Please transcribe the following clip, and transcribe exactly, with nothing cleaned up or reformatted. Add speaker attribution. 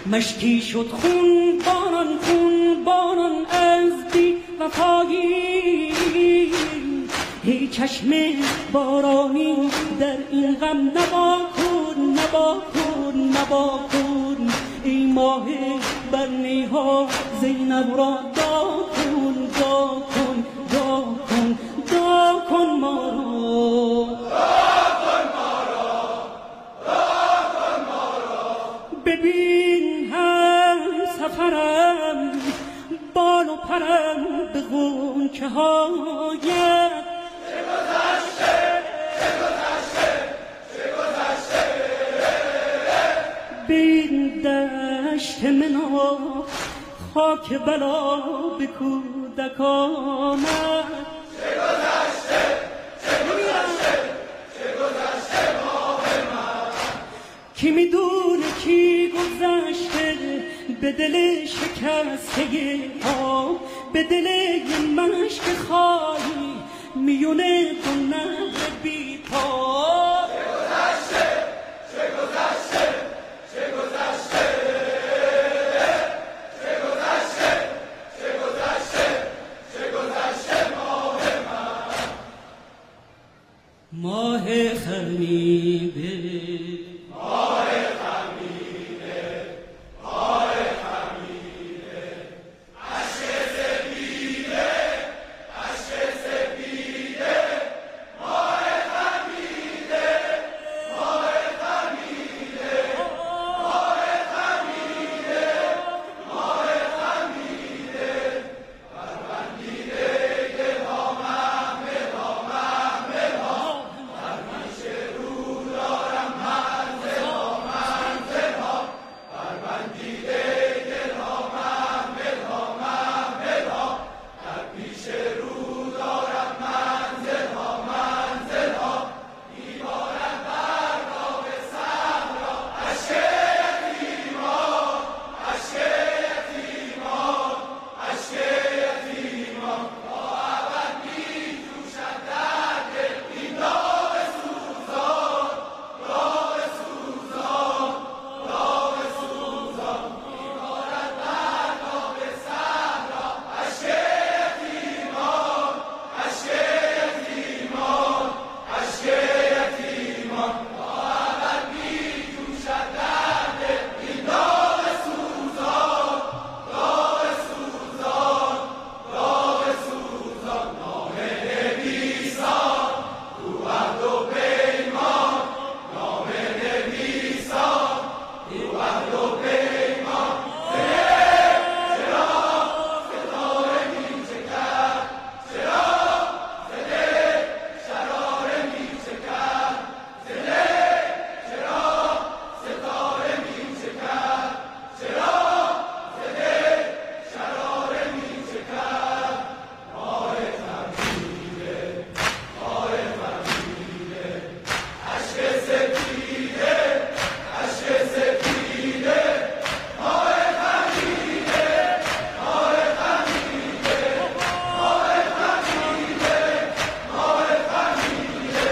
Speaker 1: مشکی شد خون باران خون باران از بی وفایی ای چشم بارانی در این غم نوا کن نوا کن نوا کن ای ماه بر نیها زینب را دا کن دا کن دا کن دا کن ما را ببین هم سفرم بال و پرم به غنچه هایت بین دشت منا خاک بلا به کودکانم
Speaker 2: چه گذشته چه گذشته چه گذشته ماه من
Speaker 1: کی میدونه کی گذشته به دل شکسته ها به دل یه مشک خالی میونه دو نهر بی پا